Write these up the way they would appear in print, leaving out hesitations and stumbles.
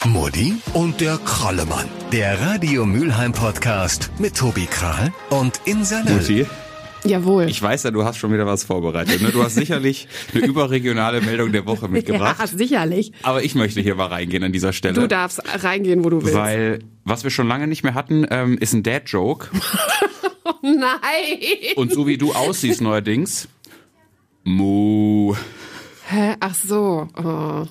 Mutti und der Krallemann. Der Radio Mülheim Podcast mit Tobi Krahl und Insa Löll. Mutti, Jawohl. ich weiß ja, du hast schon wieder was vorbereitet. Ne? Du hast sicherlich eine überregionale Meldung der Woche mitgebracht. Ja, sicherlich. Aber ich möchte hier mal reingehen an dieser Stelle. Du darfst reingehen, wo du willst. Weil, was wir schon lange nicht mehr hatten, ist ein Dad-Joke. Oh nein. Und so wie du aussiehst neuerdings, Mu. Hä? Ach so. Oh.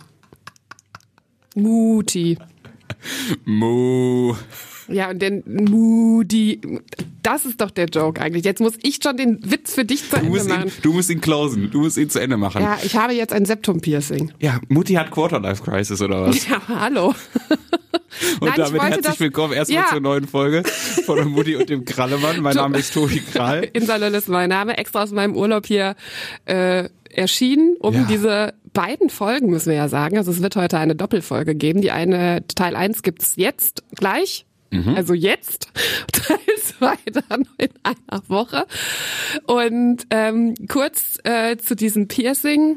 Muti. Mu. Ja, und dann Moody. Das ist doch der Joke eigentlich. Jetzt muss ich schon den Witz für dich zu Ende machen. Du musst ihn closen. Du musst ihn zu Ende machen. Ja, ich habe jetzt ein Septum-Piercing. Ja, Mutti hat Quarter-Life-Crisis oder was? Ja, hallo. Und Nein, damit herzlich willkommen erstmal zur neuen Folge von der Mutti und dem Krallemann. Mein Name ist Tobi Krahl. Insa Löll ist mein Name. Extra aus meinem Urlaub hier erschienen, um diese beiden Folgen, müssen wir ja sagen. Also es wird heute eine Doppelfolge geben. Die eine, Teil 1 gibt's jetzt gleich. Also jetzt, Teil 2 dann in einer Woche. Und kurz zu diesem Piercing.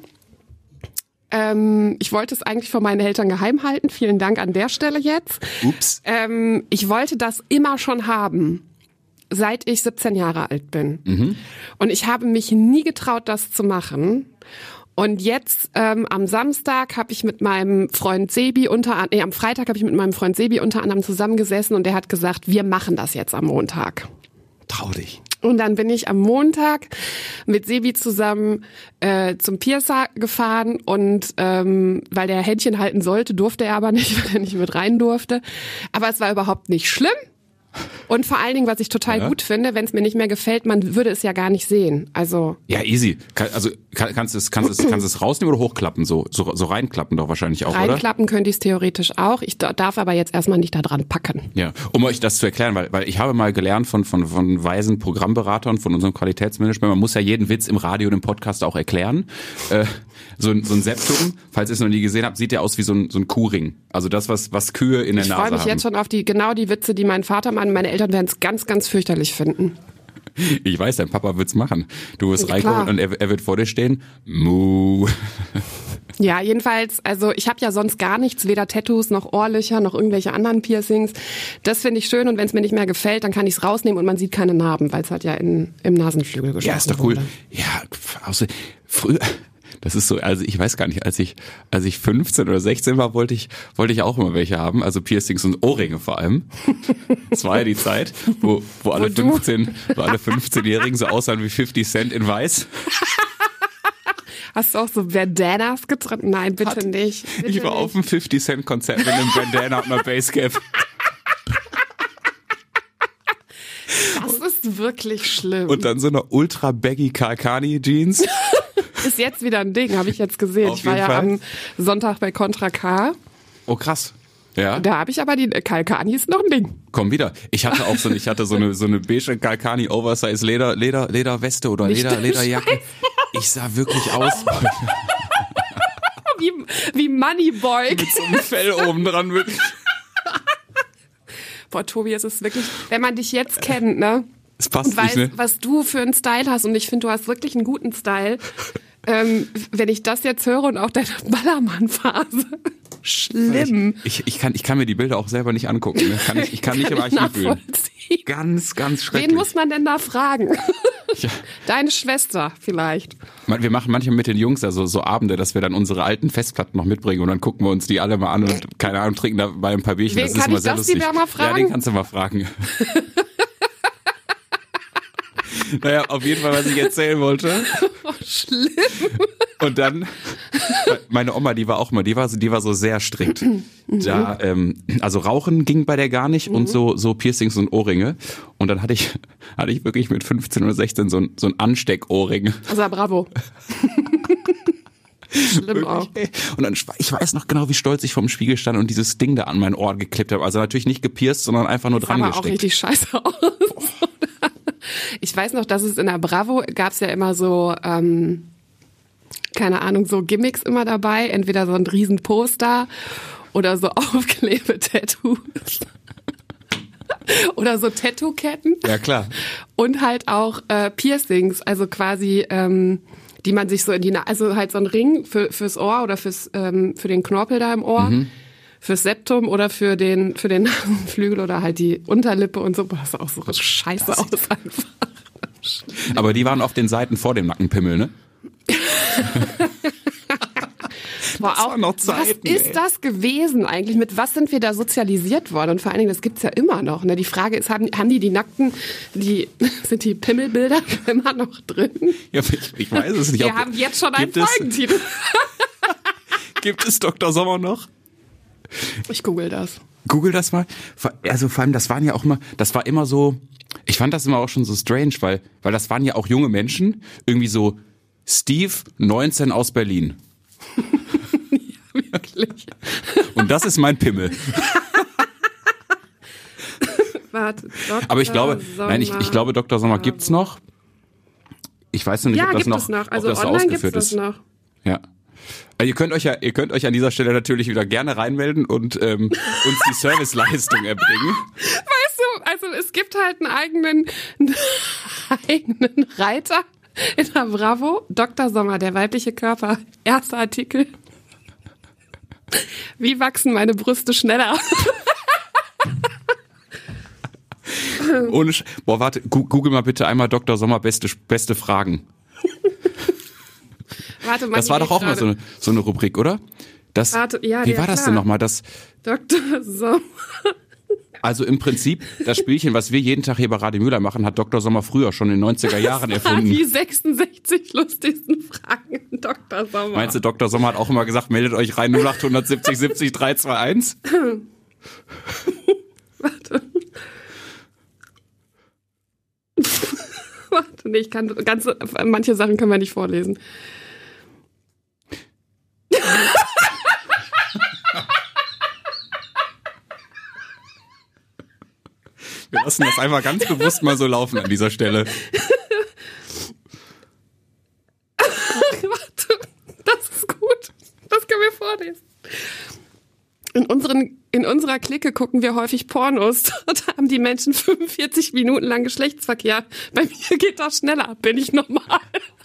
Ich wollte es eigentlich vor meinen Eltern geheim halten. Vielen Dank an der Stelle jetzt. Ups. Ich wollte das immer schon haben, seit ich 17 Jahre alt bin. Und ich habe mich nie getraut, das zu machen. Und jetzt am Samstag habe ich mit meinem Freund Sebi am Freitag habe ich mit meinem Freund Sebi unter anderem zusammengesessen und der hat gesagt, wir machen das jetzt am Montag. Trau dich. Und dann bin ich am Montag mit Sebi zusammen zum Piercer gefahren und weil der Händchen halten sollte, durfte er aber nicht, weil er nicht mit rein durfte. Aber es war überhaupt nicht schlimm. Und vor allen Dingen, was ich total gut finde, wenn es mir nicht mehr gefällt, man würde es ja gar nicht sehen. Also ja, easy. Kannst es rausnehmen oder hochklappen? So reinklappen doch wahrscheinlich auch, oder? Reinklappen könnte ich es theoretisch auch. Ich darf aber jetzt erstmal nicht da dran packen. Ja, um euch das zu erklären, weil ich habe mal gelernt von weisen Programmberatern, von unserem Qualitätsmanagement, man muss ja jeden Witz im Radio und im Podcast auch erklären. So ein Septum, falls ihr es noch nie gesehen habt, sieht ja aus wie so ein Kuhring. Also das, was Kühe in der Nase haben. Ich freue mich jetzt schon auf die Witze, die mein Vater macht. Meine Eltern werden es ganz, ganz fürchterlich finden. Ich weiß, dein Papa wird's machen. Du wirst reinkommen und er wird vor dir stehen. Mu. Ja, jedenfalls, also ich habe ja sonst gar nichts, weder Tattoos noch Ohrlöcher noch irgendwelche anderen Piercings. Das finde ich schön und wenn es mir nicht mehr gefällt, dann kann ich es rausnehmen und man sieht keine Narben, weil es halt ja im Nasenflügel geschossen wurde. Ja, ist doch cool. Ja, außer früher. Das ist so, also ich weiß gar nicht, als ich 15 oder 16 war, wollte ich auch immer welche haben, also Piercings und Ohrringe vor allem. Das war ja die Zeit, wo alle 15-Jährigen so aussahen wie 50 Cent in weiß. Hast du auch so Bandanas getragen? Nein, bitte nicht. Bitte ich war nicht. auf einem 50 Cent Konzert mit einem Bandana und einer Basecap. Das ist wirklich schlimm. Und dann so eine ultra baggy Kalkani Jeans. Ist jetzt wieder ein Ding, habe ich jetzt gesehen. Auf Ich war jeden ja Fall. am Sonntag bei Contra K. Oh krass. Ja. Da habe ich aber die Kalkani ist noch ein Ding. Komm wieder. Ich hatte so eine beige Kalkani Oversize Lederweste oder Lederjacke. Ich sah wirklich aus wie Moneyboy. mit so einem Fell oben dran wirklich. Boah, Tobi, es ist wirklich, wenn man dich jetzt kennt, ne? Es passt Und weiß, nicht, ne? was du für einen Style hast. Und ich finde, du hast wirklich einen guten Style. Wenn ich das jetzt höre und auch deine Ballermann-Phase. Schlimm. Ich kann mir die Bilder auch selber nicht angucken. Ne? Ich kann nicht im Archiv fühlen. Ganz, ganz schrecklich. Wen muss man denn da fragen? Ja. Deine Schwester vielleicht. Wir machen manchmal mit den Jungs so Abende, dass wir dann unsere alten Festplatten noch mitbringen und dann gucken wir uns die alle mal an und keine Ahnung, trinken dabei ein paar Bierchen. Wen Das ist kann immer ich sehr das lustig. lieber mal fragen? Ja, den kannst du mal fragen. Naja, auf jeden Fall, was ich erzählen wollte. Oh, schlimm. Und dann, meine Oma, die war so sehr strikt. Da, also Rauchen ging bei der gar nicht und so Piercings und Ohrringe. Und dann hatte ich wirklich mit 15 oder 16 so ein Ansteckohrring. Also bravo. Schlimm Wirklich, auch. ey. Und dann, ich weiß noch genau, wie stolz ich vorm Spiegel stand und dieses Ding da an mein Ohr geklippt habe. Also natürlich nicht gepierst, sondern einfach nur dran Sah aber gesteckt. auch richtig scheiße aus. Ich weiß noch, dass es in der Bravo gab's ja immer so, keine Ahnung, so Gimmicks immer dabei. Entweder so ein Riesenposter oder so Aufklebetattoos. Oder so Tattoo-Ketten. Ja, klar. Und halt auch Piercings, also quasi, die man sich so in die also halt so ein Ring fürs Ohr oder für den Knorpel da im Ohr. fürs Septum oder für den Nasenflügel oder halt die Unterlippe und so. Boah, das sah auch so scheiße aus einfach. Aber die waren auf den Seiten vor dem Nackenpimmel, ne? Boah, auch, noch Zeiten, was ist das gewesen eigentlich? Mit was sind wir da sozialisiert worden? Und vor allen Dingen, das gibt's ja immer noch. Ne? Die Frage ist, haben die Nackten, sind die Pimmelbilder immer noch drin? Ja, ich weiß es nicht. Wir haben jetzt schon einen Folgentitel. Gibt es Dr. Sommer noch? Ich google das. Google das mal. Also vor allem, das war immer so, ich fand das immer auch schon so strange, weil das waren ja auch junge Menschen, irgendwie so Steve, 19 aus Berlin. Ja, wirklich. Und das ist mein Pimmel. Warte, aber ich glaube, ich glaube, Dr. Sommer gibt's noch. Ich weiß noch nicht, ja, ob das gibt noch, es noch. Also ob das so online ausgeführt gibt's ist. das noch. Ja. Also ihr könnt euch an dieser Stelle natürlich wieder gerne reinmelden und uns die Serviceleistung erbringen. Weißt du, also es gibt halt einen eigenen Reiter in der Bravo. Dr. Sommer, der weibliche Körper. Erster Artikel. Wie wachsen meine Brüste schneller? Boah, warte, google mal bitte einmal Dr. Sommer beste Fragen. Warte, das war doch auch mal so eine Rubrik, oder? Wie war das denn nochmal? Dr. Sommer. Also im Prinzip, das Spielchen, was wir jeden Tag hier bei Radio Müller machen, hat Dr. Sommer früher schon in den 90er Jahren erfunden. Die 66 lustigsten Fragen, Dr. Sommer. Meinst du, Dr. Sommer hat auch immer gesagt, meldet euch rein 0870 70 321? Warte. Warte, nee, manche Sachen können wir nicht vorlesen. Wir lassen das einfach ganz bewusst mal so laufen an dieser Stelle. Warte, das ist gut. Das können wir vorlesen. In unserer Clique gucken wir häufig Pornos. Dort haben die Menschen 45 Minuten lang Geschlechtsverkehr. Bei mir geht das schneller. Bin ich normal?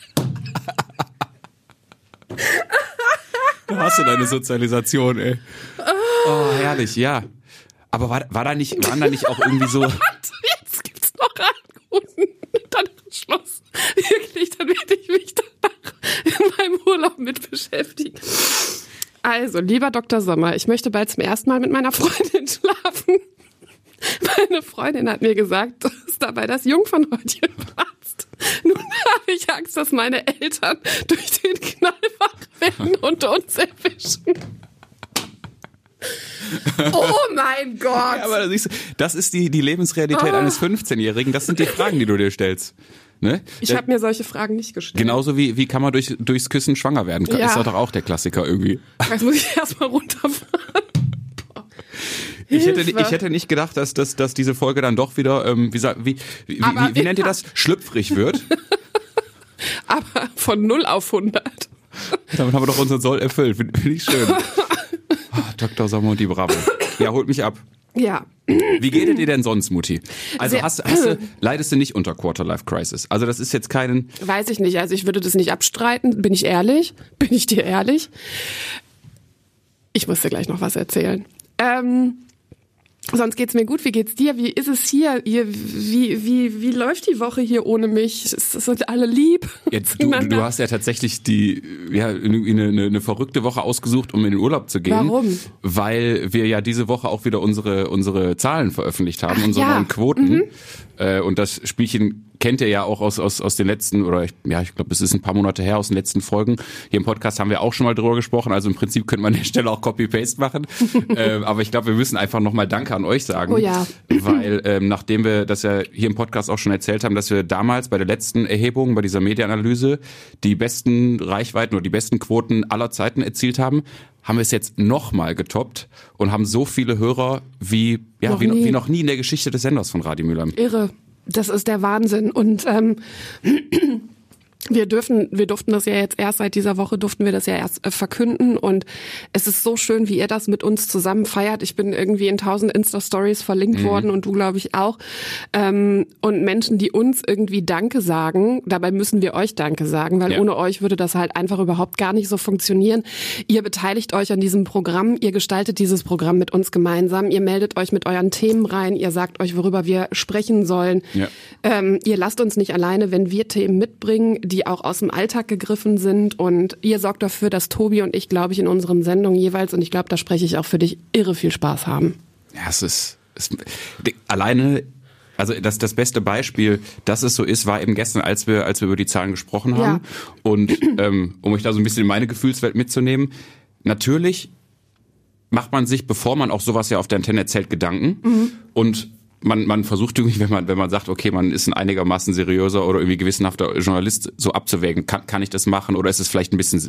Da hast du deine Sozialisation, ey. Oh, herrlich, ja. Aber waren da nicht auch irgendwie so... Jetzt gibt's noch einen guten. Dann ist Schluss. Wirklich, dann werde ich mich danach in meinem Urlaub mit beschäftigen. Also, lieber Dr. Sommer, ich möchte bald zum ersten Mal mit meiner Freundin schlafen. Meine Freundin hat mir gesagt, dass dabei das Jungfernhäutchen platzt. Nun habe ich Angst, dass meine Eltern durch den Knall wach werden und uns erwischen. Oh mein Gott! Ja, aber das ist die Lebensrealität eines 15-Jährigen. Das sind die Fragen, die du dir stellst. Ne? Ich habe mir solche Fragen nicht gestellt. Genauso wie kann man durchs Küssen schwanger werden? Ja. Ist doch auch der Klassiker irgendwie. Jetzt muss ich erstmal runterfahren. Ich hätte nicht gedacht, dass diese Folge dann doch wieder, wie nennt ihr das? Schlüpfrig wird. Aber von 0 auf 100. Damit haben wir doch unseren Soll erfüllt. Finde ich schön. Dr. Sommer und die Bravo. Ja, holt mich ab. Ja. Wie geht es dir denn sonst, Mutti? Also leidest du nicht unter Quarter-Life-Crisis? Also das ist jetzt keinen... Weiß ich nicht. Also ich würde das nicht abstreiten. Bin ich ehrlich? Bin ich dir ehrlich? Ich muss dir gleich noch was erzählen. Sonst geht's mir gut. Wie geht's dir? Wie ist es hier? Wie läuft die Woche hier ohne mich? Sind alle lieb? Ja, du hast ja tatsächlich eine verrückte Woche ausgesucht, um in den Urlaub zu gehen. Warum? Weil wir ja diese Woche auch wieder unsere Zahlen veröffentlicht haben, unsere neuen Quoten. Und das Spielchen kennt ihr ja auch aus den letzten, ich glaube, es ist ein paar Monate her, aus den letzten Folgen. Hier im Podcast haben wir auch schon mal drüber gesprochen. Also im Prinzip könnte man an der Stelle auch Copy-Paste machen. Aber ich glaube, wir müssen einfach nochmal Danke an euch sagen. Oh ja. Weil nachdem wir das ja hier im Podcast auch schon erzählt haben, dass wir damals bei der letzten Erhebung, bei dieser Medienanalyse, die besten Reichweiten oder die besten Quoten aller Zeiten erzielt haben wir es jetzt nochmal getoppt und haben so viele Hörer wie noch nie in der Geschichte des Senders von Radio Müller. Irre. Das ist der Wahnsinn. Und Wir durften das ja jetzt erst seit dieser Woche, durften wir das ja erst verkünden und es ist so schön, wie ihr das mit uns zusammen feiert. Ich bin irgendwie in 1000 Insta-Stories verlinkt worden und du, glaube ich, auch. Und Menschen, die uns irgendwie Danke sagen, dabei müssen wir euch Danke sagen, weil ohne euch würde das halt einfach überhaupt gar nicht so funktionieren. Ihr beteiligt euch an diesem Programm, ihr gestaltet dieses Programm mit uns gemeinsam, ihr meldet euch mit euren Themen rein, ihr sagt euch, worüber wir sprechen sollen. Ja. Ihr lasst uns nicht alleine, wenn wir Themen mitbringen, die auch aus dem Alltag gegriffen sind und ihr sorgt dafür, dass Tobi und ich, glaube ich, in unseren Sendungen jeweils, und ich glaube, da spreche ich auch für dich, irre viel Spaß haben. Ja, es ist alleine, also das beste Beispiel, dass es so ist, war eben gestern, als wir über die Zahlen gesprochen haben. Ja. Und um euch da so ein bisschen in meine Gefühlswelt mitzunehmen, natürlich macht man sich, bevor man auch sowas ja auf der Antenne erzählt, Gedanken und man versucht irgendwie, wenn man sagt, okay, man ist ein einigermaßen seriöser oder irgendwie gewissenhafter Journalist, so abzuwägen, kann ich das machen oder ist es vielleicht ein bisschen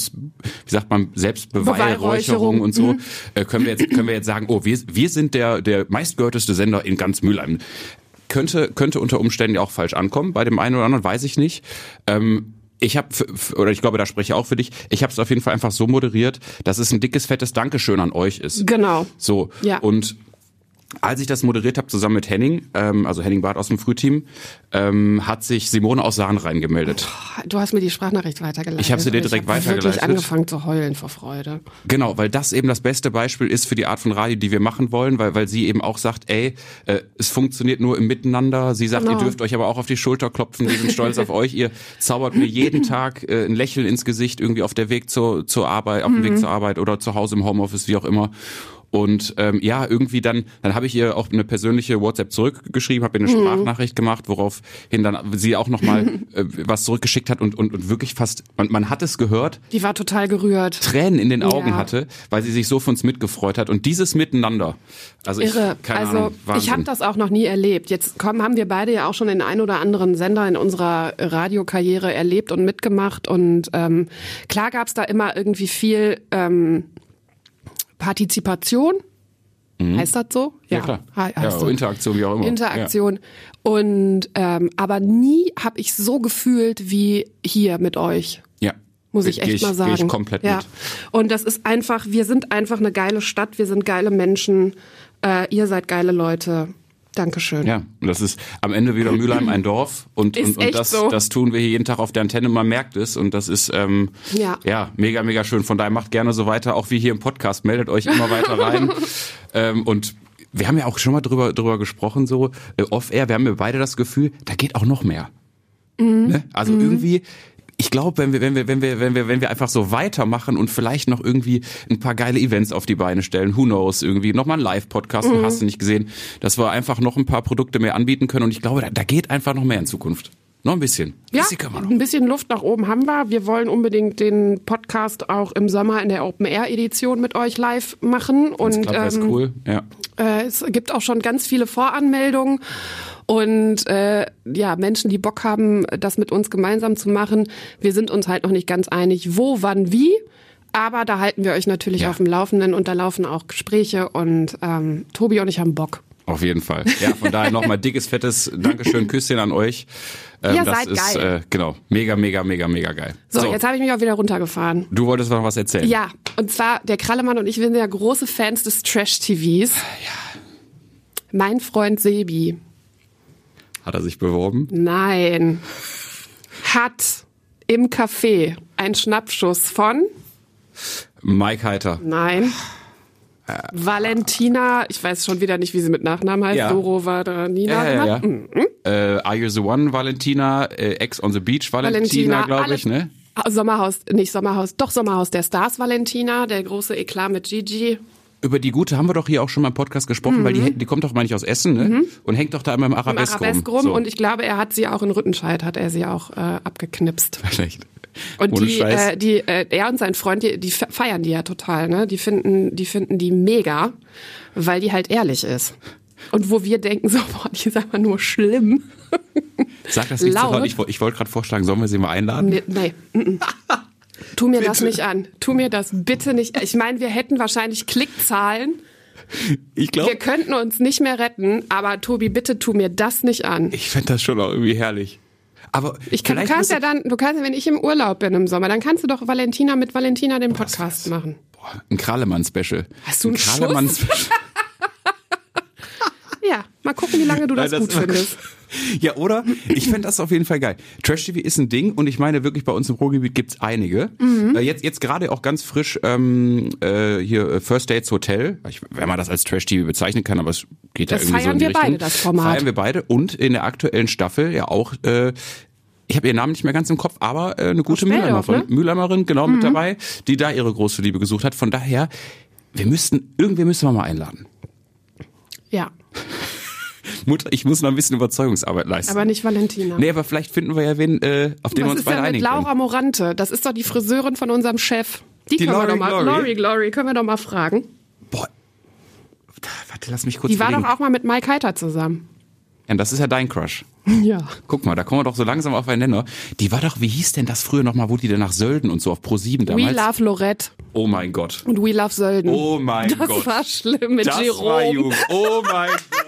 Selbstbeweihräucherung und so. Können wir jetzt sagen, oh, wir sind der meistgehörteste Sender in ganz Mülheim. Könnte unter Umständen ja auch falsch ankommen, bei dem einen oder anderen, weiß ich nicht. Ich glaube, da spreche ich auch für dich, ich habe es auf jeden Fall einfach so moderiert, dass es ein dickes, fettes Dankeschön an euch ist. Genau. So, ja. Und als ich das moderiert habe, zusammen mit Henning, also Henning Barth aus dem Frühteam, hat sich Simone aus Sahnrein gemeldet. Du hast mir die Sprachnachricht weitergeleitet. Ich habe sie dir direkt weitergeleitet. Ich habe wirklich angefangen zu heulen vor Freude. Genau, weil das eben das beste Beispiel ist für die Art von Radio, die wir machen wollen, weil sie eben auch sagt, es funktioniert nur im Miteinander. Sie sagt, Ihr dürft euch aber auch auf die Schulter klopfen, wir sind stolz auf euch. Ihr zaubert mir jeden Tag ein Lächeln ins Gesicht, irgendwie auf der Weg zur Arbeit, auf dem Weg zur Arbeit oder zu Hause im Homeoffice, wie auch immer. Und irgendwie dann habe ich ihr auch eine persönliche WhatsApp zurückgeschrieben, habe ihr eine Sprachnachricht gemacht, woraufhin dann sie auch nochmal was zurückgeschickt hat und wirklich fast, man hat es gehört. Die war total gerührt. Tränen in den Augen hatte, weil sie sich so für uns mitgefreut hat. Und dieses Miteinander, irre. Keine Ahnung, Wahnsinn. Ich habe das auch noch nie erlebt. Jetzt haben wir beide ja auch schon den ein oder anderen Sender in unserer Radiokarriere erlebt und mitgemacht. Und klar gab es da immer irgendwie viel Partizipation, heißt das so? Ja, klar. So. Interaktion, wie auch immer. Interaktion. Ja. Und aber nie habe ich so gefühlt wie hier mit euch. Ja. Muss ich echt mal sagen. Gehe ich komplett mit. Und das ist einfach, wir sind einfach eine geile Stadt, wir sind geile Menschen, ihr seid geile Leute. Dankeschön. Ja, und das ist am Ende wieder Mülheim ein Dorf und das tun wir hier jeden Tag auf der Antenne, man merkt es und das ist mega, mega schön. Von daher macht gerne so weiter, auch wie hier im Podcast, meldet euch immer weiter rein. Und wir haben ja auch schon mal drüber gesprochen, so off-air, wir haben ja beide das Gefühl, da geht auch noch mehr. Ne? Also irgendwie, ich glaube, wenn wir einfach so weitermachen und vielleicht noch irgendwie ein paar geile Events auf die Beine stellen, who knows, irgendwie nochmal einen Live-Podcast, hast du nicht gesehen, dass wir einfach noch ein paar Produkte mehr anbieten können und ich glaube, da geht einfach noch mehr in Zukunft. Noch ein bisschen. Ja, ein bisschen Luft nach oben haben wir. Wir wollen unbedingt den Podcast auch im Sommer in der Open-Air-Edition mit euch live machen. Und das ist cool, ja. Es gibt auch schon ganz viele Voranmeldungen. Und Menschen, die Bock haben, das mit uns gemeinsam zu machen. Wir sind uns halt noch nicht ganz einig, wo, wann, wie. Aber da halten wir euch natürlich auf dem Laufenden und da laufen auch Gespräche und Tobi und ich haben Bock. Auf jeden Fall. Ja, von daher nochmal dickes, fettes Dankeschön, Küsschen an euch. Ihr das seid ist geil. Mega, mega, mega, mega geil. So, jetzt habe ich mich auch wieder runtergefahren. Du wolltest noch was erzählen. Ja, und zwar der Krallemann und ich sind ja große Fans des Trash-TVs. Ja. Mein Freund Sebi. Hat er sich beworben? Nein. Hat im Café einen Schnappschuss von Mike Heiter. Nein. Valentina, ich weiß schon wieder nicht, wie sie mit Nachnamen heißt, Dorovadanina. Ja. Are You the One, Valentina, Ex on the Beach, Valentina, glaube ich, ne? Sommerhaus der Stars, Valentina, der große Eklat mit Gigi. Über die Gute haben wir doch hier auch schon mal im Podcast gesprochen, weil die kommt doch, meine ich, aus Essen, ne? Und hängt doch da immer im Arabesk rum. So. Und ich glaube, er hat sie auch in Rüttenscheid, hat er sie auch abgeknipst. Vielleicht. Und er und sein Freund, die feiern die ja total, ne? Die finden die mega, weil die halt ehrlich ist. Und wo wir denken so, boah, die ist einfach nur schlimm. Sag das nicht so laut. Ich wollte gerade vorschlagen, sollen wir sie mal einladen? Nee. Tu mir das nicht an. Tu mir das bitte nicht. Ich meine, wir hätten wahrscheinlich Klickzahlen. Ich glaube, wir könnten uns nicht mehr retten, aber Tobi, bitte tu mir das nicht an. Ich fände das schon auch irgendwie herrlich. Aber Du kannst ja, wenn ich im Urlaub bin im Sommer, dann kannst du doch mit Valentina den Podcast machen. Boah, ein Kralemann-Special. Hast du einen Kralemann-Special? Ja, mal gucken, wie lange du das gut findest. Ja, oder? Ich fände das auf jeden Fall geil. Trash-TV ist ein Ding und ich meine wirklich, bei uns im Ruhrgebiet gibt's einige. Jetzt gerade auch ganz frisch hier First Dates Hotel, wenn man das als Trash-TV bezeichnen kann, aber es geht ja irgendwie so in die Richtung. Feiern wir beide, das Format. Feiern wir beide und in der aktuellen Staffel ja auch, ich habe ihren Namen nicht mehr ganz im Kopf, aber eine gute Mülheimerin, genau, mit dabei, die da ihre große Liebe gesucht hat. Von daher, irgendwen müssen wir mal einladen. Ja. Mutter, ich muss noch ein bisschen Überzeugungsarbeit leisten. Aber nicht Valentina. Nee, aber vielleicht finden wir ja wen, auf den wir uns beide einigen können. Laura Morante, das ist doch die Friseurin von unserem Chef. Die können wir doch mal, Lori, können wir doch mal fragen. Boah, warte, lass mich kurz Die war doch auch mal mit Mike Heiter zusammen. Ja, das ist ja dein Crush. Ja. Guck mal, da kommen wir doch so langsam auf einen Nenner. Die war doch, wie hieß denn das früher nochmal, wo die denn nach Sölden und so auf Pro7 damals? We Love Lorette. Oh mein Gott. Und We Love Sölden. Oh mein Gott. Das war schlimm mit Jerome. Das war Jugend. Oh mein Gott.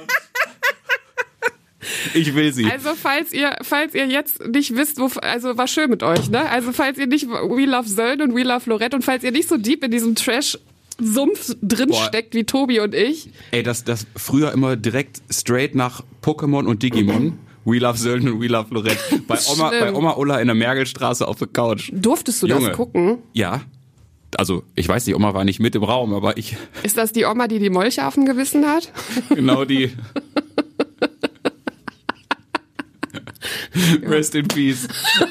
Ich will sie. Also falls ihr jetzt nicht wisst, war schön mit euch, ne? Also falls ihr nicht We Love Sölden und We Love Lorette und falls ihr nicht so deep in diesem Trash-Sumpf drin steckt wie Tobi und ich. Ey, das früher immer direkt straight nach Pokémon und Digimon. We Love Sölden und We Love Lorette. Bei Oma Ulla in der Mergelstraße auf der Couch. Durftest du das gucken? Ja. Also, ich weiß nicht, Oma war nicht mit im Raum, aber ich... Ist das die Oma, die Molche auf dem Gewissen hat? Genau die. Rest in peace.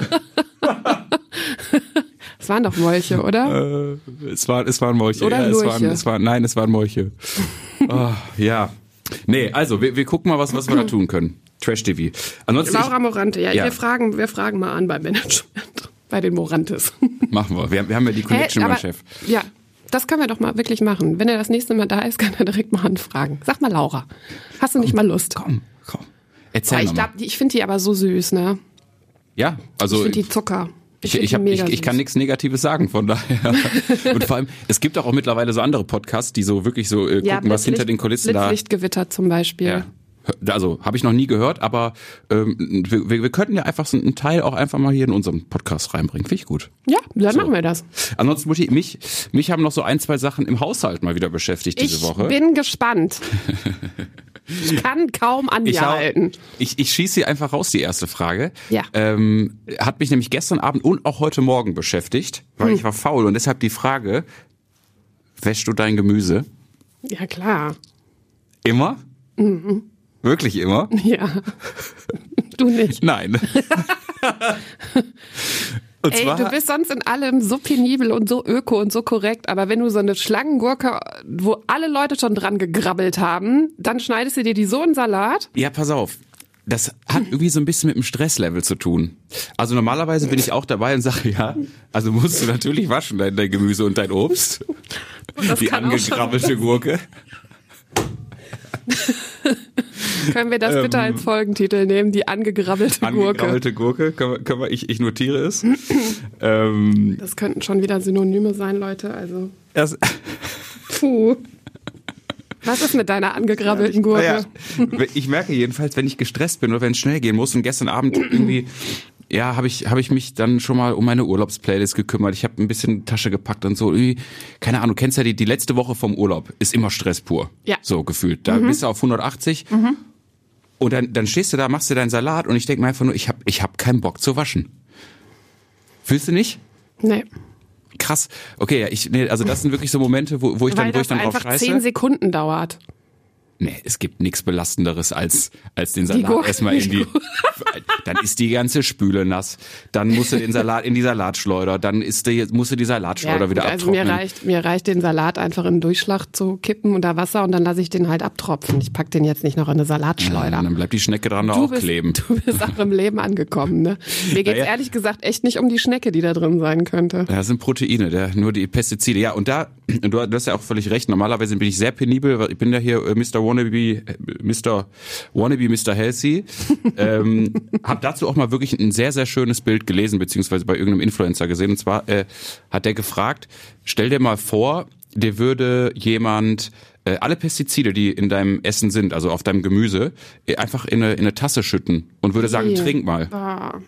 Es waren doch Molche, oder? Es waren Molche. Oder Lurche. Es waren Molche. Oh, ja. Nee, also, wir gucken mal, was wir da tun können. Trash-TV. Laura Morante, ja. Wir fragen mal an beim Management. Bei den Morantes. Machen wir. Wir haben ja die Connection beim Chef. Ja, das können wir doch mal wirklich machen. Wenn er das nächste Mal da ist, kann er direkt mal anfragen. Sag mal, Laura, hast du nicht mal Lust? Komm. Erzähl mal. Ich finde die aber so süß, ne? Ja, also. Ich finde die Zucker. Ich kann nichts Negatives sagen, von daher. Und vor allem, es gibt auch mittlerweile so andere Podcasts, die so wirklich so gucken, was hinter den Kulissen da... Blitzlichtgewitter zum Beispiel. Ja. Also, habe ich noch nie gehört, aber wir könnten ja einfach so einen Teil auch einfach mal hier in unseren Podcast reinbringen. Finde ich gut. Ja, dann machen wir das. Ansonsten, Mutti, mich haben noch so 1, 2 Sachen im Haushalt mal wieder beschäftigt diese Woche. Ich bin gespannt. Ich kann kaum an dir halten. Ich schieße sie einfach raus, die erste Frage. Ja. Hat mich nämlich gestern Abend und auch heute Morgen beschäftigt, weil ich war faul. Und deshalb die Frage, wäschst du dein Gemüse? Ja, klar. Immer? Mhm. Wirklich immer? Ja. Du nicht. Nein. Und Ey, du bist sonst in allem so penibel und so öko und so korrekt, aber wenn du so eine Schlangengurke, wo alle Leute schon dran gegrabbelt haben, dann schneidest du dir die so in Salat? Ja, pass auf. Das hat irgendwie so ein bisschen mit dem Stresslevel zu tun. Also normalerweise bin ich auch dabei und sage, ja, also musst du natürlich waschen, dein Gemüse und dein Obst. Und die angegrabbelte Gurke. Können wir das bitte als Folgentitel nehmen? Die angegrabbelte Gurke. Angegrabbelte Gurke, können wir, ich notiere es. Das könnten schon wieder Synonyme sein, Leute. Also. Puh. Was ist mit deiner angegrabbelten Gurke? Ja, ich merke jedenfalls, wenn ich gestresst bin oder wenn es schnell gehen muss und gestern Abend irgendwie... Ja, habe ich mich dann schon mal um meine Urlaubsplaylist gekümmert. Ich habe ein bisschen Tasche gepackt und so. Keine Ahnung, du kennst ja die letzte Woche vom Urlaub. Ist immer Stress pur. Ja. So gefühlt. Da bist du auf 180. Mhm. Und dann stehst du da, machst du deinen Salat und ich denke mir einfach nur, ich hab keinen Bock zu waschen. Fühlst du nicht? Nee. Krass. Okay, ja, also das sind wirklich so Momente, wo ich dann drauf scheiße. Weil das einfach 10 Sekunden dauert. Nee, es gibt nichts Belastenderes als den Salat erstmal in die... Dann ist die ganze Spüle nass. Dann musst du den Salat in die Salatschleuder. Dann musst du die Salatschleuder wieder abtrocknen. Also mir reicht den Salat einfach in den Durchschlag zu kippen unter Wasser und dann lasse ich den halt abtropfen. Ich pack den jetzt nicht noch in eine Salatschleuder. Ja, dann bleibt die Schnecke dran da auch kleben. Du bist auch im Leben angekommen, ne? Mir geht's ehrlich gesagt echt nicht um die Schnecke, die da drin sein könnte. Das sind Proteine, nur die Pestizide. Ja, und du hast ja auch völlig recht. Normalerweise bin ich sehr penibel, weil ich bin ja hier Mr. Wannabe, Mr. Healthy. Hab dazu auch mal wirklich ein sehr, sehr schönes Bild gelesen, beziehungsweise bei irgendeinem Influencer gesehen. Und zwar hat der gefragt, stell dir mal vor, dir würde jemand alle Pestizide, die in deinem Essen sind, also auf deinem Gemüse, einfach in eine Tasse schütten und würde sagen, trink mal.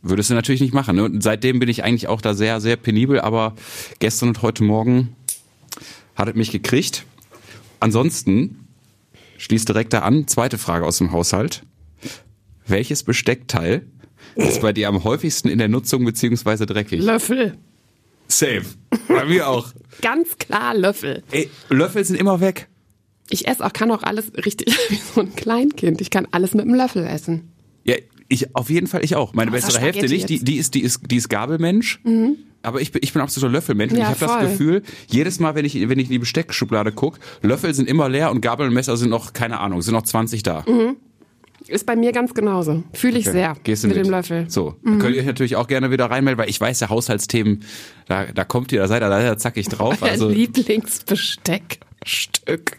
würdest du natürlich nicht machen. Ne? Und seitdem bin ich eigentlich auch da sehr, sehr penibel, aber gestern und heute Morgen hat es mich gekriegt. Ansonsten schließt direkt da an, zweite Frage aus dem Haushalt. Welches Besteckteil ist bei dir am häufigsten in der Nutzung beziehungsweise dreckig? Löffel. Safe. Bei mir auch. Ganz klar Löffel. Ey, Löffel sind immer weg. Ich kann auch alles richtig wie so ein Kleinkind. Ich kann alles mit einem Löffel essen. Ja, auf jeden Fall ich auch. Meine Außer bessere Hälfte nicht, Spaghetti die ist Gabelmensch. Aber ich bin absoluter Löffelmensch. Und Ja, ich habe das voll. Gefühl, jedes Mal, wenn ich in die Besteckschublade gucke, Löffel sind immer leer und Gabel und Messer sind noch, keine Ahnung, sind noch 20 da. Ist bei mir ganz genauso. Fühle ich sehr Gehst du mit mit dem Löffel. So, da könnt ihr euch natürlich auch gerne wieder reinmelden, weil ich weiß, ja, Haushaltsthemen, da kommt ihr, da seid ihr zackig drauf. Also Lieblingsbesteckstück.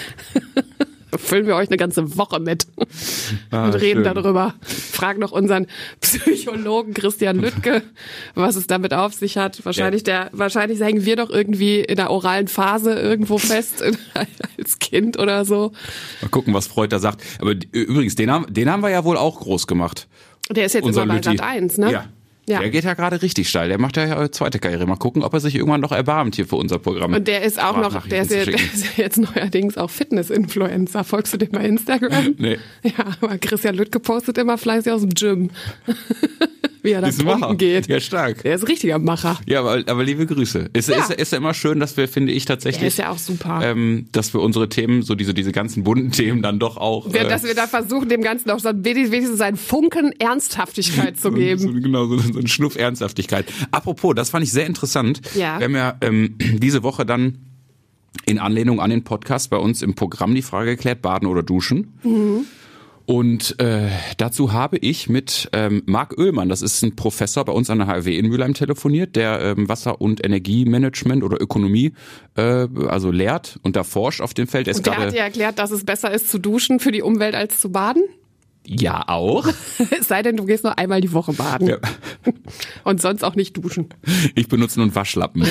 Füllen wir euch eine ganze Woche mit und reden schön. darüber. Fragen noch unseren Psychologen Christian Lüttke, was es damit auf sich hat. Wahrscheinlich hängen wir doch irgendwie in der oralen Phase irgendwo fest als Kind oder so. Mal gucken, was Freud da sagt. Aber übrigens, den haben wir ja wohl auch groß gemacht. Der ist jetzt Unser immer bei Lütti. Sat.1, ne? Ja. Ja. Der geht ja gerade richtig steil. Der macht ja zweite Karriere. Mal gucken, ob er sich irgendwann noch erbarmt hier für unser Programm. Und der ist auch noch, der ist ja jetzt neuerdings auch Fitness-Influencer. Folgst du dem bei Instagram? Nee. Ja, aber Christian Lüttke postet immer fleißig aus dem Gym. Wie er da Ist ein Macher. pumpen geht. Ja, stark. Der ist ein richtiger Macher. Ja, aber liebe Grüße. Ist ja immer schön, dass wir, finde ich tatsächlich, Der ist ja auch super. dass wir unsere Themen, so diese ganzen bunten Themen dann doch auch. Dass wir da versuchen, dem Ganzen auch so wenigstens einen Funken Ernsthaftigkeit zu geben. Genau, so ein Schnuff Ernsthaftigkeit. Apropos, das fand ich sehr interessant. Ja. Wir haben ja diese Woche dann in Anlehnung an den Podcast bei uns im Programm die Frage geklärt, Baden oder Duschen. Und dazu habe ich mit Marc Oehlmann, das ist ein Professor bei uns an der HRW in Mülheim, telefoniert, der Wasser- und Energiemanagement oder Ökonomie also lehrt und da forscht auf dem Feld. Und der hat dir erklärt, dass es besser ist zu duschen für die Umwelt als zu baden? Ja, auch. Es sei denn, du gehst nur einmal die Woche baden. Ja. Und sonst auch nicht duschen. Ich benutze nur einen Waschlappen.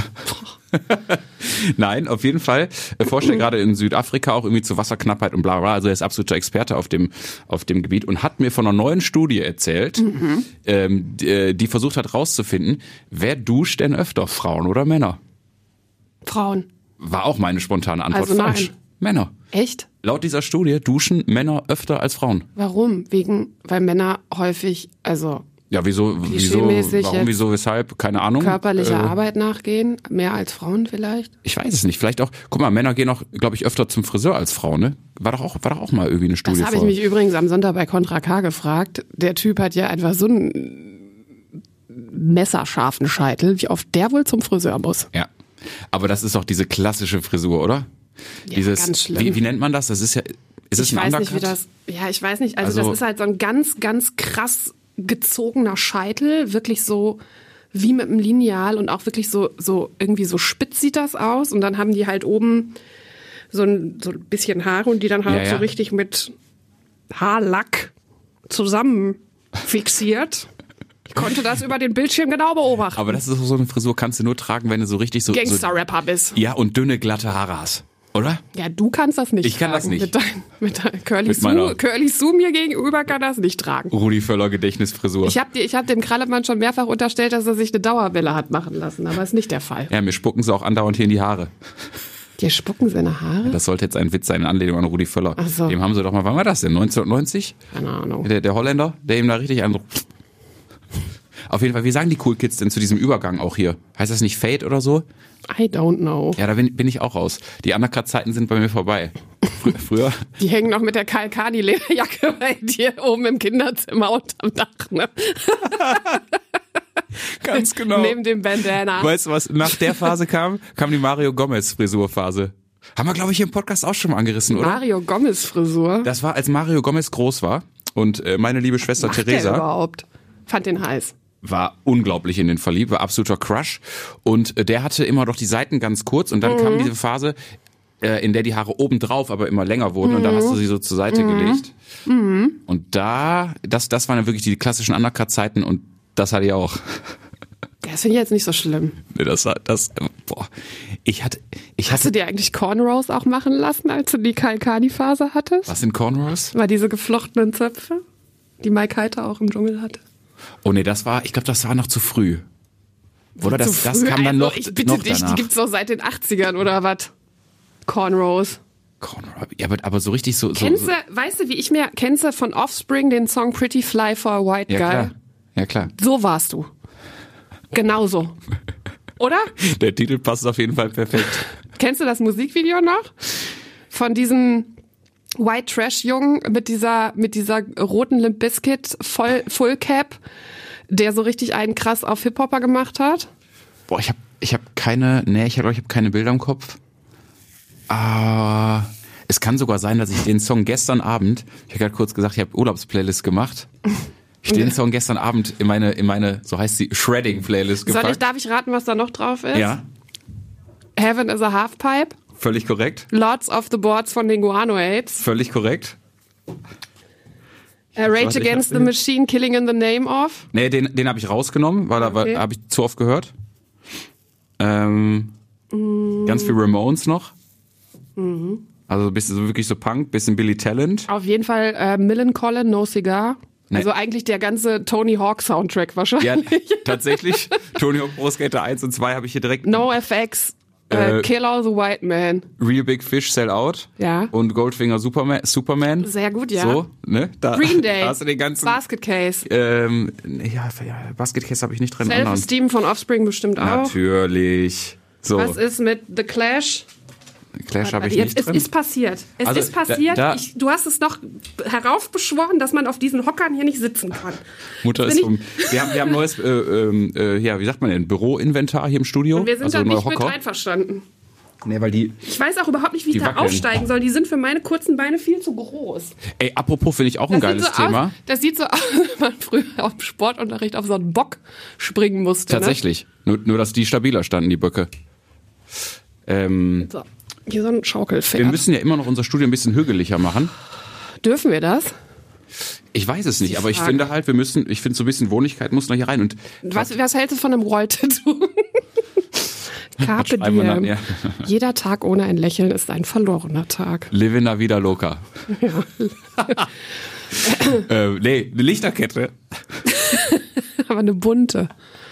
Nein, auf jeden Fall forscht er gerade in Südafrika auch irgendwie zur Wasserknappheit und bla bla. Also er ist absoluter Experte auf dem Gebiet und hat mir von einer neuen Studie erzählt, die versucht hat rauszufinden, wer duscht denn öfter, Frauen oder Männer? Frauen. War auch meine spontane Antwort. Also nein. Falsch. Männer. Echt? Laut dieser Studie duschen Männer öfter als Frauen. Warum? Weil Männer häufig, also Ja, wieso, Klischeemäßig warum, jetzt wieso, weshalb, keine Ahnung. körperlicher Arbeit nachgehen, mehr als Frauen vielleicht? Ich weiß es nicht. Vielleicht auch, guck mal, Männer gehen auch, glaube ich, öfter zum Friseur als Frauen, ne? War doch auch mal irgendwie eine Studie Das habe ich mich übrigens am Sonntag bei Contra K gefragt. Der Typ hat ja einfach so einen messerscharfen Scheitel, wie oft der wohl zum Friseur muss. Ja. Aber das ist doch diese klassische Frisur, oder? Ja, ganz schlimm. Wie nennt man das? Das ist ja, ist es Ich ein weiß nicht, Undercut? ich weiß nicht. Also das ist halt so ein ganz, ganz krass gezogener Scheitel, wirklich so wie mit einem Lineal und auch wirklich so irgendwie so spitz sieht das aus. Und dann haben die halt oben so ein bisschen Haare und die dann halt so richtig mit Haarlack zusammen fixiert. Ich konnte das über den Bildschirm genau beobachten. Aber das ist so eine Frisur, kannst du nur tragen, wenn du so richtig so Gangster-Rapper bist. Ja, und dünne, glatte Haare hast. Oder? Ja, du kannst das nicht Ich kann tragen. das nicht. Mit deinem Curly Mit meiner- Sue mir gegenüber kann das nicht tragen. Rudi Völler Gedächtnisfrisur. Ich hab dem Krallemann schon mehrfach unterstellt, dass er sich eine Dauerwelle hat machen lassen, aber ist nicht der Fall. Ja, mir spucken sie auch andauernd hier in die Haare. Dir spucken seine Haare? Das sollte jetzt ein Witz sein in Anlehnung an Rudi Völler. Ach so. Dem haben sie doch mal, wann war das denn? 1990? Keine Ahnung. Der Holländer, der ihm da richtig an. Auf jeden Fall, wie sagen die Cool Kids denn zu diesem Übergang auch hier? Heißt das nicht Fade oder so? I don't know. Ja, da bin ich auch raus. Die Undercut-Zeiten sind bei mir vorbei. Früher. Die hängen noch mit der Kalkani-Lederjacke bei dir oben im Kinderzimmer unterm Dach, ne? Ganz genau. Neben dem Bandana. Weißt du, was nach der Phase kam? Kam die Mario Gomez-Frisurphase. Haben wir, glaube ich, hier im Podcast auch schon mal angerissen, oder? Mario Gomez-Frisur. Das war, als Mario Gomez groß war und meine liebe Schwester Macht der Theresa überhaupt? Fand den heiß. war unglaublich in den verliebt, war absoluter Crush und der hatte immer doch die Seiten ganz kurz und dann kam diese Phase, in der die Haare oben drauf aber immer länger wurden und dann hast du sie so zur Seite gelegt und das waren dann wirklich die klassischen Undercut-Zeiten und das hatte ich auch. Das finde ich jetzt nicht so schlimm. Nee, boah. Hast du dir eigentlich Cornrows auch machen lassen, als du die Kalkani-Phase hattest? Was sind Cornrows? War diese geflochtenen Zöpfe, die Mike Heiter auch im Dschungel hatte? Oh nee, ich glaube, das war noch zu früh. Oder das kam dann noch, ich bitte noch dich, danach. die gibt's doch seit den 80ern oder was? Cornrows. Ja, aber so richtig so. Kennst du von Offspring den Song Pretty Fly for a White Ja, Guy? klar. Ja, klar. So warst du. Genauso. Oder? Der Titel passt auf jeden Fall perfekt. Kennst du das Musikvideo noch? Von diesem White Trash Jungen mit dieser roten Limp Bizkit Full Cap, der so richtig einen krass auf Hip-Hopper gemacht hat? Boah, ich habe keine Bilder im Kopf. Es kann sogar sein, dass ich den Song gestern Abend, ich habe gerade kurz gesagt, ich habe Urlaubsplaylist gemacht. Ich den Song gestern Abend in meine, so heißt sie, Shredding-Playlist gepackt. Darf ich raten, was da noch drauf ist? Ja. Heaven is a Halfpipe. Völlig korrekt. Lords of the Boards von den Guanoids. Völlig korrekt. Rage Against the Machine, Killing in the Name of. Nee, den habe ich rausgenommen, weil da habe ich zu oft gehört. Ganz viel Ramones noch. Mhm. Also wirklich so Punk, bisschen Billy Talent. Auf jeden Fall Millencolin, No Cigar. Nee. Also eigentlich der ganze Tony Hawk Soundtrack wahrscheinlich. Ja, tatsächlich. Tony Hawk Pro Skater 1 und 2 habe ich hier direkt. No FX, Kill All the White Man. Real Big Fish, Sell Out. Ja. Und Goldfinger Superman. Sehr gut, ja. So, ne? Green Day. Da hast du den ganzen. Basket Case. Basket Case habe ich nicht drin. Self-Esteem von Offspring bestimmt auch. Natürlich. So. Was ist mit The Clash? Clash habe ich nicht drin. Es ist passiert. Es ist passiert. Du hast es noch heraufbeschworen, dass man auf diesen Hockern hier nicht sitzen kann. Mutter ist wir haben neues, wie sagt man denn, Büroinventar hier im Studio. Und wir sind also da nicht Hocker. mit einverstanden. Nee, weil ich weiß auch überhaupt nicht, wie ich da aufsteigen soll. Die sind für meine kurzen Beine viel zu groß. Ey, apropos, finde ich auch ein geiles Thema. Das sieht so aus, wenn man früher auf dem Sportunterricht auf so einen Bock springen musste. Tatsächlich. Ne? Nur, dass die stabiler standen, die Böcke. So. Hier so ein Schaukelpferd. Wir müssen ja immer noch unser Studio ein bisschen hügeliger machen. Dürfen wir das? Ich weiß es nicht, aber ich finde halt, ich finde so ein bisschen Wohnlichkeit muss noch hier rein. Und was hältst du von einem Rolltattoo? Carpe diem. Ja. Jeder Tag ohne ein Lächeln ist ein verlorener Tag. Live in la vida loca. Ja. Nee, eine Lichterkette. Aber eine bunte.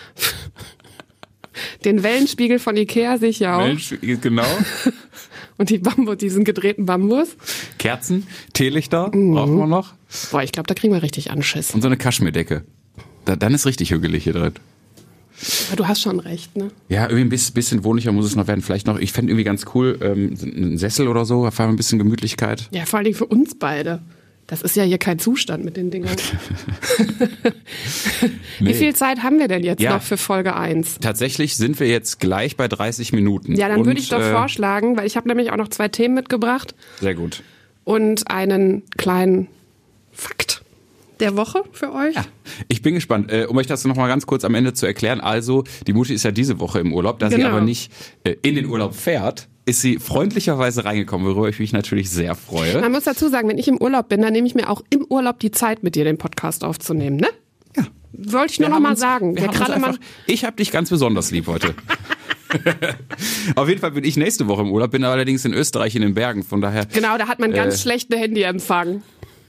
Den Wellenspiegel von Ikea sehe ich ja auch. Wellenspiegel, genau. Und diesen gedrehten Bambus. Kerzen, Teelichter brauchen wir noch. Boah, ich glaube, da kriegen wir richtig Anschiss. Und so eine Kaschmirdecke. Dann ist richtig hügelig hier drin. Aber du hast schon recht, ne? Ja, irgendwie ein bisschen wohnlicher muss es noch werden. Vielleicht noch, ich fände irgendwie ganz cool, ein Sessel oder so, da ein bisschen Gemütlichkeit. Ja, vor allen Dingen für uns beide. Das ist ja hier kein Zustand mit den Dingern. Nee. Wie viel Zeit haben wir denn jetzt noch für Folge 1? Tatsächlich sind wir jetzt gleich bei 30 Minuten. Ja, dann würde ich doch vorschlagen, weil ich habe nämlich auch noch 2 Themen mitgebracht. Sehr gut. Und einen kleinen Fakt der Woche für euch. Ja, ich bin gespannt, um euch das noch mal ganz kurz am Ende zu erklären. Also, die Mutti ist ja diese Woche im Urlaub, da sie aber nicht in den Urlaub fährt, ist sie freundlicherweise reingekommen, worüber ich mich natürlich sehr freue. Man muss dazu sagen, wenn ich im Urlaub bin, dann nehme ich mir auch im Urlaub die Zeit, mit dir den Podcast aufzunehmen, ne? Ja. Wollte ich nur noch mal sagen. Ich habe dich ganz besonders lieb heute. Auf jeden Fall bin ich nächste Woche im Urlaub, bin allerdings in Österreich in den Bergen, von daher... Genau, da hat man ganz schlechten Handyempfang.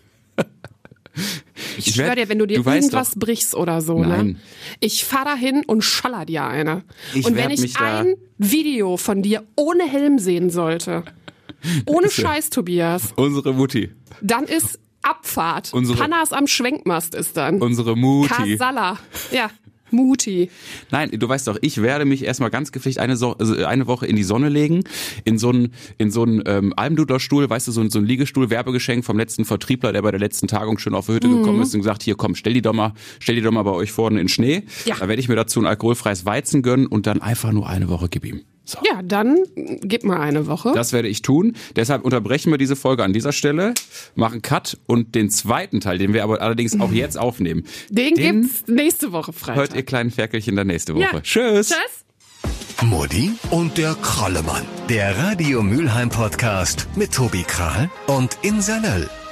Ich schwöre dir, wenn du dir irgendwas brichst oder so, ne? Ich fahr da hin und schaller dir eine. Und wenn ich ein Video von dir ohne Helm sehen sollte, ohne Scheiß, Tobias. Unsere Mutti. Dann ist Abfahrt. Panas am Schwenkmast ist dann. Unsere Mutti. Kasala. Ja. Mutti. Nein, du weißt doch, ich werde mich erstmal ganz gepflegt eine Woche in die Sonne legen, in so einen Almdudlerstuhl, weißt du, so ein Liegestuhl, Werbegeschenk vom letzten Vertriebler, der bei der letzten Tagung schon auf die Hütte gekommen ist und gesagt, hier komm, stell die doch mal bei euch vorne in Schnee. Ja. Da werde ich mir dazu ein alkoholfreies Weizen gönnen und dann einfach nur eine Woche gib ihm. So. Ja, dann gib mal eine Woche. Das werde ich tun. Deshalb unterbrechen wir diese Folge an dieser Stelle, machen Cut und den zweiten Teil, den wir aber allerdings auch jetzt aufnehmen. Den gibt's nächste Woche Freitag. Hört ihr kleinen Ferkelchen dann nächste Woche. Ja. Tschüss. Tschüss. Mutti und der Krallemann. Der Radio Mülheim Podcast mit Tobi Krahl und Insa Löll.